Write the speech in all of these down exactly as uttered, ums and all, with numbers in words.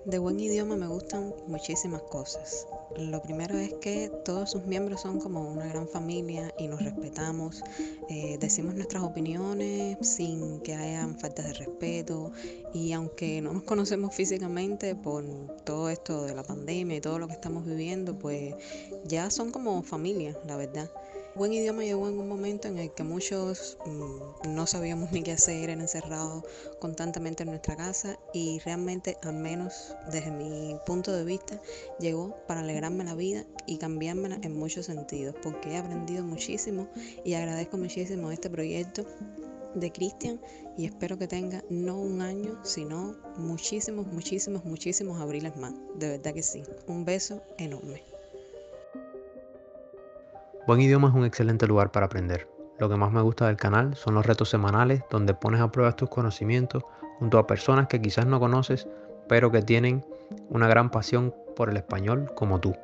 De Buen Idioma me gustan muchísimas cosas. Lo primero es que todos sus miembros son como una gran familia y nos respetamos. Eh, decimos nuestras opiniones sin que hayan faltas de respeto, y aunque no nos conocemos físicamente por todo esto de la pandemia y todo lo que estamos viviendo, pues ya son como familia, la verdad. Buen Idioma llegó en un momento en el que muchos mmm, no sabíamos ni qué hacer, eran encerrados constantemente en nuestra casa, y realmente, al menos desde mi punto de vista, llegó para alegrarme la vida y cambiármela en muchos sentidos, porque he aprendido muchísimo y agradezco muchísimo este proyecto de Cristian, y espero que tenga no un año, sino muchísimos, muchísimos, muchísimos abriles más. De verdad que sí. Un beso enorme. Buen Idioma es un excelente lugar para aprender. Lo que más me gusta del canal son los retos semanales donde pones a prueba tus conocimientos junto a personas que quizás no conoces, pero que tienen una gran pasión por el español como tú.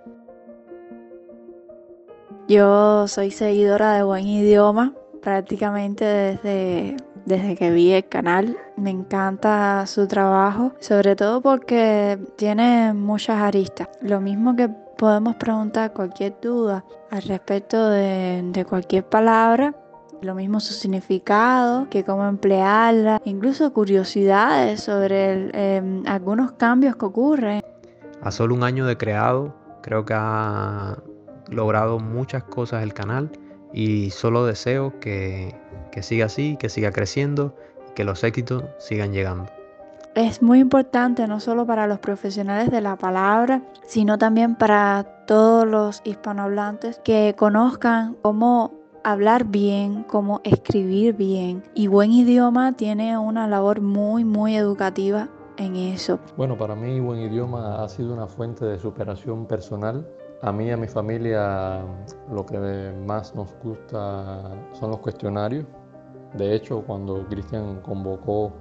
Yo soy seguidora de Buen Idioma prácticamente desde, desde que vi el canal. Me encanta su trabajo, sobre todo porque tiene muchas aristas. Lo mismo que podemos preguntar cualquier duda al respecto de, de cualquier palabra, lo mismo su significado, que cómo emplearla, incluso curiosidades sobre el, eh, algunos cambios que ocurren. A solo un año de creado, creo que ha logrado muchas cosas el canal, y solo deseo que, que siga así, que siga creciendo y que los éxitos sigan llegando. Es muy importante no solo para los profesionales de la palabra, sino también para todos los hispanohablantes que conozcan cómo hablar bien, cómo escribir bien. Y Buen Idioma tiene una labor muy, muy educativa en eso. Bueno, para mí Buen Idioma ha sido una fuente de superación personal. A mí y a mi familia lo que más nos gusta son los cuestionarios. De hecho, cuando Cristian convocó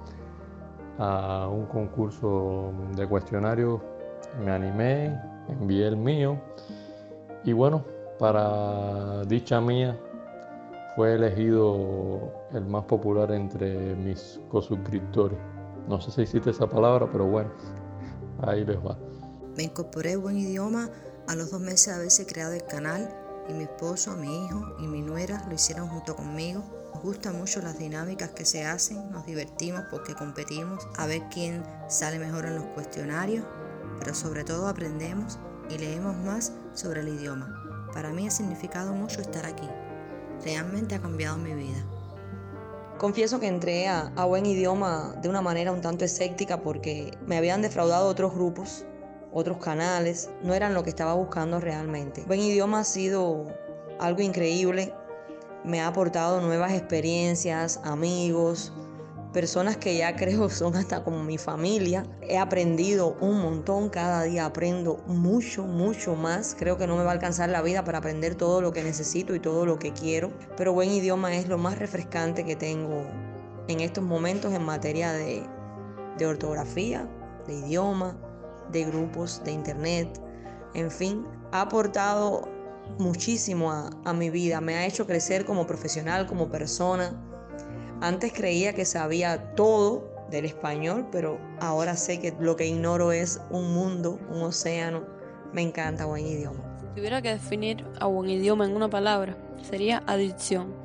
a un concurso de cuestionarios, me animé, envié el mío, y bueno, para dicha mía fue elegido el más popular entre mis cosuscriptores. No sé si existe esa palabra, pero bueno, ahí les va. Me incorporé a Buen Idioma a los dos meses de haberse creado el canal, y mi esposo, mi hijo y mi nuera lo hicieron junto conmigo. Nos gustan mucho las dinámicas que se hacen, nos divertimos porque competimos a ver quién sale mejor en los cuestionarios, pero sobre todo aprendemos y leemos más sobre el idioma. Para mí ha significado mucho estar aquí. Realmente ha cambiado mi vida. Confieso que entré a, a Buen Idioma de una manera un tanto escéptica porque me habían defraudado otros grupos, otros canales, no eran lo que estaba buscando realmente. Buen Idioma ha sido algo increíble, me ha aportado nuevas experiencias, amigos, personas que ya creo son hasta como mi familia. He aprendido un montón, cada día aprendo mucho, mucho más. Creo que no me va a alcanzar la vida para aprender todo lo que necesito y todo lo que quiero, pero Buen Idioma es lo más refrescante que tengo en estos momentos en materia de, de ortografía, de idioma, de grupos, de internet, en fin, ha aportado muchísimo a, a mi vida, me ha hecho crecer como profesional, como persona. Antes creía que sabía todo del español, pero ahora sé que lo que ignoro es un mundo, un océano. Me encanta Buen Idioma. Si tuviera que definir a Buen Idioma en una palabra, sería adicción.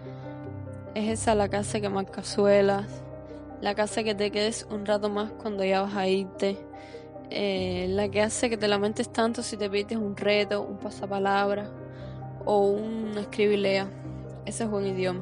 Es esa la que hace que más cazuelas, la que hace que te quedes un rato más cuando ya vas a irte, eh, la que hace que te lamentes tanto si te pides un reto, un pasapalabra o un escribilea. Ese es Buen Idioma.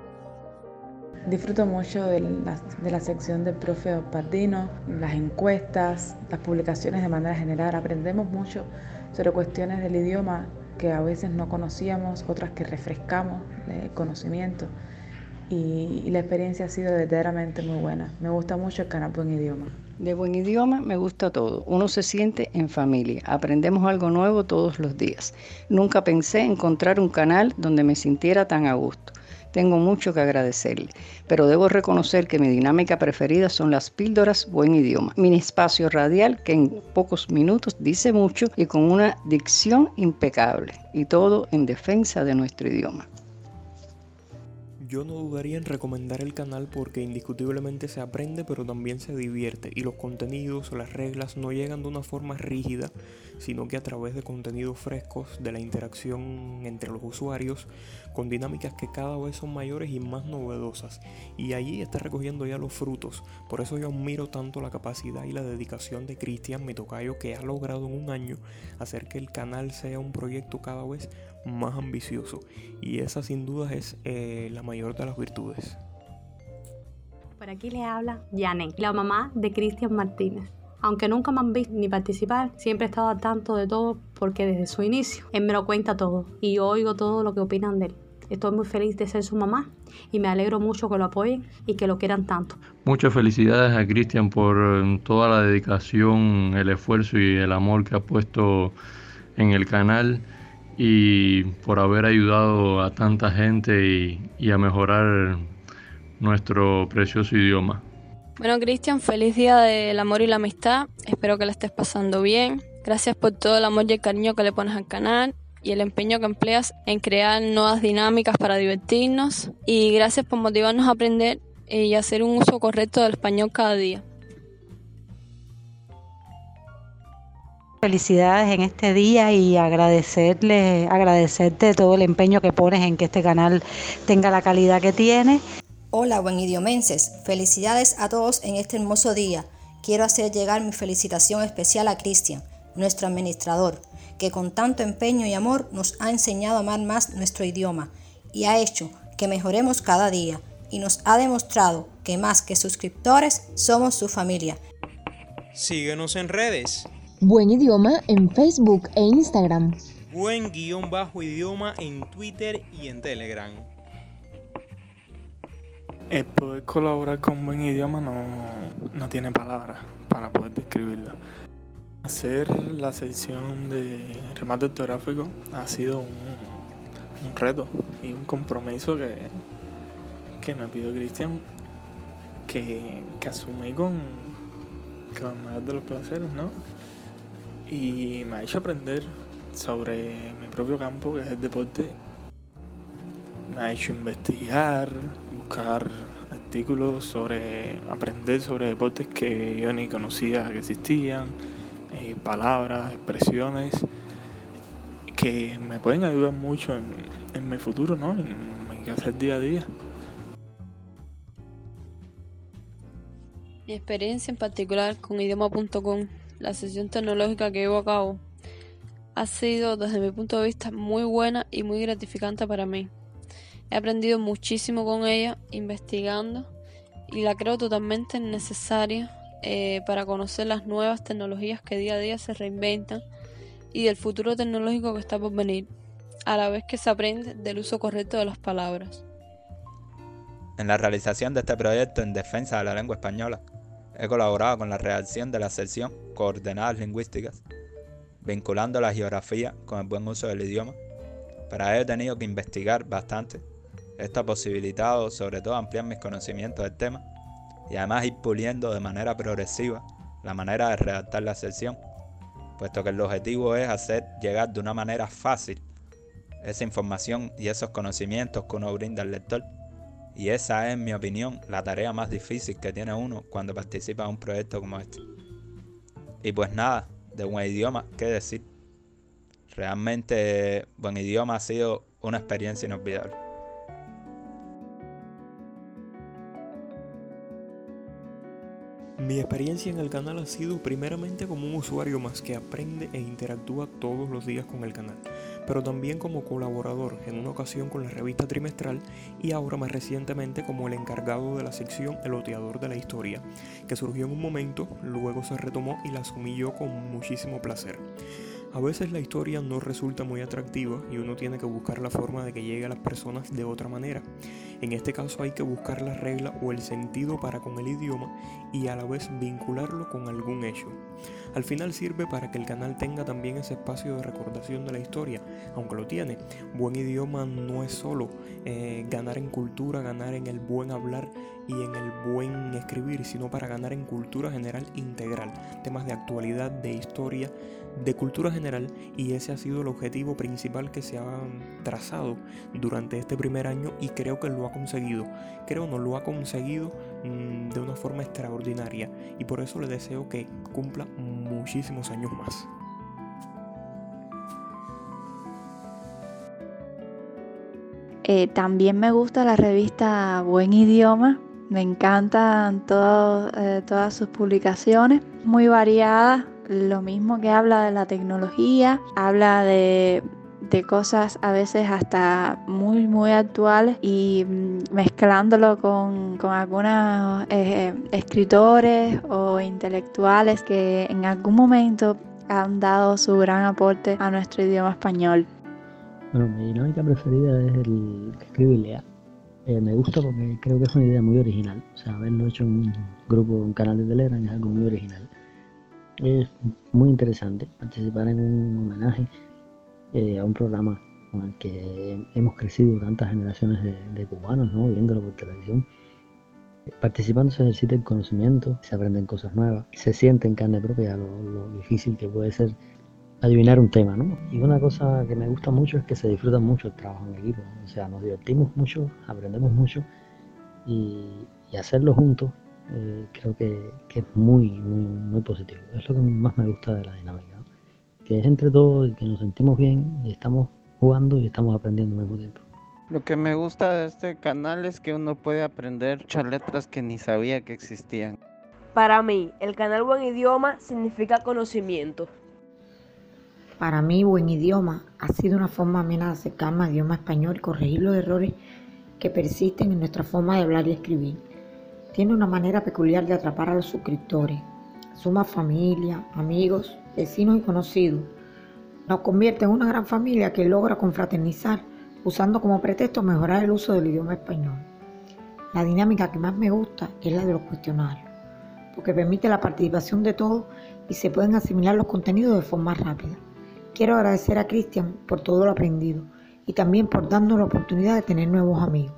Disfruto mucho de la, de la sección del profe Pardino, las encuestas, las publicaciones de manera general. Aprendemos mucho sobre cuestiones del idioma que a veces no conocíamos, otras que refrescamos el conocimiento, y, y la experiencia ha sido verdaderamente muy buena. Me gusta mucho el canal Buen Idioma. De Buen Idioma me gusta todo. Uno se siente en familia. Aprendemos algo nuevo todos los días. Nunca pensé encontrar un canal donde me sintiera tan a gusto. Tengo mucho que agradecerle, pero debo reconocer que mi dinámica preferida son las píldoras Buen Idioma, mini espacio radial que en pocos minutos dice mucho y con una dicción impecable, y todo en defensa de nuestro idioma. Yo no dudaría en recomendar el canal porque indiscutiblemente se aprende pero también se divierte y los contenidos o las reglas no llegan de una forma rígida, sino que a través de contenidos frescos, de la interacción entre los usuarios, con dinámicas que cada vez son mayores y más novedosas, y allí está recogiendo ya los frutos. Por eso yo admiro tanto la capacidad y la dedicación de Cristian, mi tocayo, que ha logrado en un año hacer que el canal sea un proyecto cada vez más ambicioso, y esa sin duda es eh, la mayor de las virtudes. Por aquí le habla Janet, la mamá de Cristian Martínez. Aunque nunca me han visto ni participar, siempre he estado al tanto de todo porque desde su inicio él me lo cuenta todo y yo oigo todo lo que opinan de él. Estoy muy feliz de ser su mamá y me alegro mucho que lo apoyen y que lo quieran tanto. Muchas felicidades a Cristian por toda la dedicación, el esfuerzo y el amor que ha puesto en el canal y por haber ayudado a tanta gente y, y a mejorar nuestro precioso idioma. Bueno, Cristian, feliz día del amor y la amistad. Espero que la estés pasando bien. Gracias por todo el amor y el cariño que le pones al canal y el empeño que empleas en crear nuevas dinámicas para divertirnos. Y gracias por motivarnos a aprender y hacer un uso correcto del español cada día. Felicidades en este día y agradecerle, agradecerte todo el empeño que pones en que este canal tenga la calidad que tiene. Hola, buen idiomenses. Felicidades a todos en este hermoso día. Quiero hacer llegar mi felicitación especial a Cristian, nuestro administrador, que con tanto empeño y amor nos ha enseñado a amar más nuestro idioma y ha hecho que mejoremos cada día y nos ha demostrado que más que suscriptores somos su familia. Síguenos en redes. Buen Idioma en Facebook e Instagram. Buen guión bajo idioma en Twitter y en Telegram. El poder colaborar con Buen Idioma no, no tiene palabras para poder describirlo. Hacer la sección de remate ortográfico ha sido un, un reto y un compromiso que, que me pidió Cristian que, que asumí con, con el mayor de los placeres, ¿no? Y me ha hecho aprender sobre mi propio campo, que es el deporte. Me ha hecho investigar, buscar artículos sobre, aprender sobre deportes que yo ni conocía que existían, eh, palabras, expresiones que me pueden ayudar mucho en, en mi futuro, ¿no? En mi hacer día a día. Mi experiencia en particular con idioma punto com, la sesión tecnológica que llevo a cabo, ha sido desde mi punto de vista muy buena y muy gratificante para mí. He aprendido muchísimo con ella, investigando, y la creo totalmente necesaria eh, para conocer las nuevas tecnologías que día a día se reinventan y del futuro tecnológico que está por venir, a la vez que se aprende del uso correcto de las palabras. En la realización de este proyecto en defensa de la lengua española, he colaborado con la redacción de la sección Coordenadas Lingüísticas, vinculando la geografía con el buen uso del idioma. Para ello he tenido que investigar bastante. Esto ha posibilitado sobre todo ampliar mis conocimientos del tema y además ir puliendo de manera progresiva la manera de redactar la sección, puesto que el objetivo es hacer llegar de una manera fácil esa información y esos conocimientos que uno brinda al lector. Y esa es, en mi opinión, la tarea más difícil que tiene uno cuando participa en un proyecto como este. Y pues nada, de Buen Idioma, ¿qué decir? Realmente Buen Idioma ha sido una experiencia inolvidable. Mi experiencia en el canal ha sido primeramente como un usuario más que aprende e interactúa todos los días con el canal, pero también como colaborador, en una ocasión con la revista trimestral y ahora más recientemente como el encargado de la sección El Oteador de la Historia, que surgió en un momento, luego se retomó y la asumí yo con muchísimo placer. A veces la historia no resulta muy atractiva y uno tiene que buscar la forma de que llegue a las personas de otra manera. En este caso hay que buscar la regla o el sentido para con el idioma y a la vez vincularlo con algún hecho. Al final sirve para que el canal tenga también ese espacio de recordación de la historia, aunque lo tiene. Buen Idioma no es solo eh, ganar en cultura, ganar en el buen hablar y en el buen escribir, sino para ganar en cultura general integral, temas de actualidad, de historia, de cultura general general, y ese ha sido el objetivo principal que se ha trazado durante este primer año, y creo que lo ha conseguido. Creo no lo ha conseguido mmm, de una forma extraordinaria, y por eso le deseo que cumpla muchísimos años más. Eh, también me gusta la revista Buen Idioma, me encantan todo, eh, todas sus publicaciones, muy variadas, lo mismo que habla de la tecnología, habla de, de cosas a veces hasta muy muy actuales y mm, mezclándolo con, con algunos eh, escritores o intelectuales que en algún momento han dado su gran aporte a nuestro idioma español. Bueno, mi dinámica preferida es el que escribe y lea. Eh, me gusta porque creo que es una idea muy original. O sea, haberlo hecho en un grupo, un canal de Telegram es algo muy original. Es muy interesante participar en un homenaje eh, a un programa con el que hemos crecido tantas generaciones de, de cubanos, ¿no? Viéndolo por televisión. Participando se ejercita el conocimiento, se aprenden cosas nuevas, se siente en carne propia lo, lo difícil que puede ser adivinar un tema, ¿no? Y una cosa que me gusta mucho es que se disfruta mucho el trabajo en equipo, o sea, nos divertimos mucho, aprendemos mucho y, y hacerlo juntos eh, creo que, que es muy, muy, muy positivo. Es lo que más me gusta de la dinámica, ¿no? Que es entre todos y que nos sentimos bien y estamos jugando y estamos aprendiendo al mismo tiempo. Lo que me gusta de este canal es que uno puede aprender muchas letras que ni sabía que existían. Para mí, el canal Buen Idioma significa conocimiento. Para mí, Buen Idioma ha sido una forma amena de acercarme al idioma español y corregir los errores que persisten en nuestra forma de hablar y escribir. Tiene una manera peculiar de atrapar a los suscriptores. Suma familia, amigos, vecinos y conocidos. Nos convierte en una gran familia que logra confraternizar, usando como pretexto mejorar el uso del idioma español. La dinámica que más me gusta es la de los cuestionarios, porque permite la participación de todos y se pueden asimilar los contenidos de forma rápida. Quiero agradecer a Cristian por todo lo aprendido y también por darnos la oportunidad de tener nuevos amigos.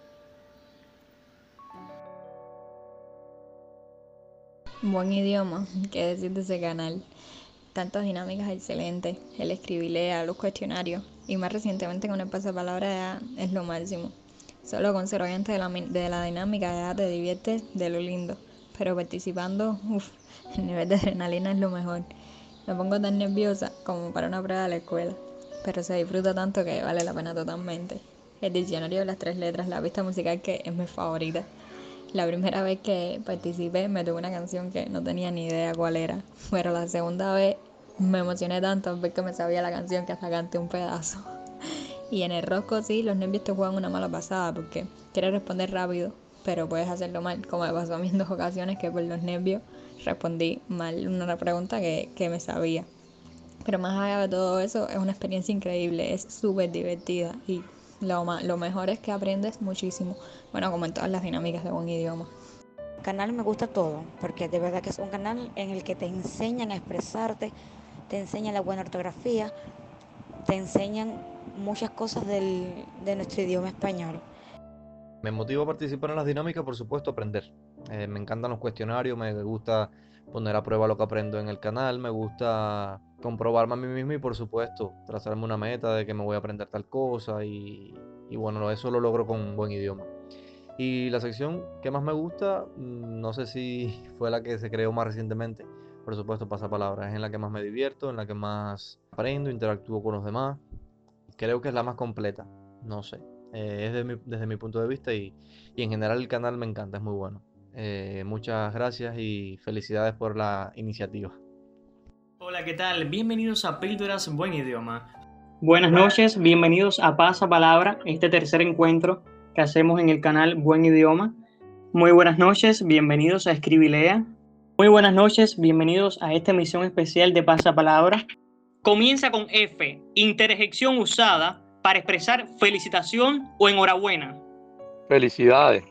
Buen Idioma, qué decir de ese canal. Tantas dinámicas excelentes, el escribir, lea, los cuestionarios y más recientemente con el pasapalabra ya es lo máximo. Solo con ser oyente de la, de la dinámica ya te diviertes de lo lindo, pero participando, uff, el nivel de adrenalina es lo mejor. Me pongo tan nerviosa como para una prueba de la escuela, pero se disfruta tanto que vale la pena totalmente. El diccionario de las tres letras, la pista musical que es mi favorita. La primera vez que participé me tuve una canción que no tenía ni idea cuál era, pero la segunda vez me emocioné tanto al ver que me sabía la canción que hasta canté un pedazo. Y en el rosco sí, los nervios te juegan una mala pasada porque quieres responder rápido, pero puedes hacerlo mal, como me pasó a mí en dos ocasiones que por los nervios respondí mal una pregunta que, que me sabía. Pero más allá de todo eso, es una experiencia increíble, es súper divertida y lo, lo mejor es que aprendes muchísimo, bueno, como en todas las dinámicas de Buen Idioma. El canal me gusta todo, porque de verdad que es un canal en el que te enseñan a expresarte, te enseñan la buena ortografía, te enseñan muchas cosas del, de nuestro idioma español. Me motiva a participar en las dinámicas, por supuesto, aprender. Eh, me encantan los cuestionarios, me gusta poner a prueba lo que aprendo en el canal, me gusta comprobarme a mí mismo y, por supuesto, trazarme una meta de que me voy a aprender tal cosa y, y bueno, eso lo logro con Buen Idioma. Y la sección que más me gusta, no sé si fue la que se creó más recientemente, por supuesto, Pasapalabra, es en la que más me divierto, en la que más aprendo, interactúo con los demás. Creo que es la más completa, no sé. Eh, es de mi, desde mi punto de vista y, y en general el canal me encanta, es muy bueno. Eh, muchas gracias y felicidades por la iniciativa. Hola, ¿qué tal? Bienvenidos a Píldoras Buen Idioma. Buenas noches, bienvenidos a Pasapalabra, este tercer encuentro que hacemos en el canal Buen Idioma. Muy buenas noches, bienvenidos a Escribilea. Muy buenas noches, bienvenidos a esta emisión especial de Pasapalabra. Comienza con F, interjección usada para expresar felicitación o enhorabuena. Felicidades.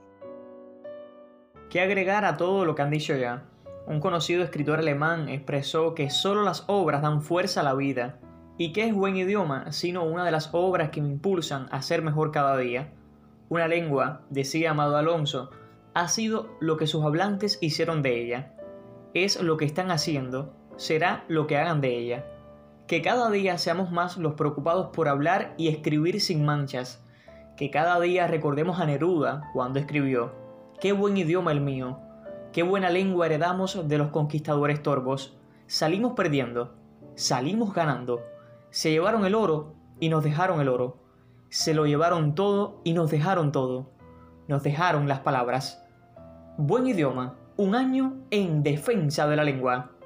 ¿Qué agregar a todo lo que han dicho ya? Un conocido escritor alemán expresó que solo las obras dan fuerza a la vida. ¿Y qué es Buen Idioma sino una de las obras que me impulsan a ser mejor cada día? Una lengua, decía Amado Alonso, ha sido lo que sus hablantes hicieron de ella. Es lo que están haciendo, será lo que hagan de ella. Que cada día seamos más los preocupados por hablar y escribir sin manchas. Que cada día recordemos a Neruda cuando escribió: qué buen idioma el mío, qué buena lengua heredamos de los conquistadores torvos. Salimos perdiendo, salimos ganando. Se llevaron el oro y nos dejaron el oro. Se lo llevaron todo y nos dejaron todo. Nos dejaron las palabras. Buen idioma, un año en defensa de la lengua.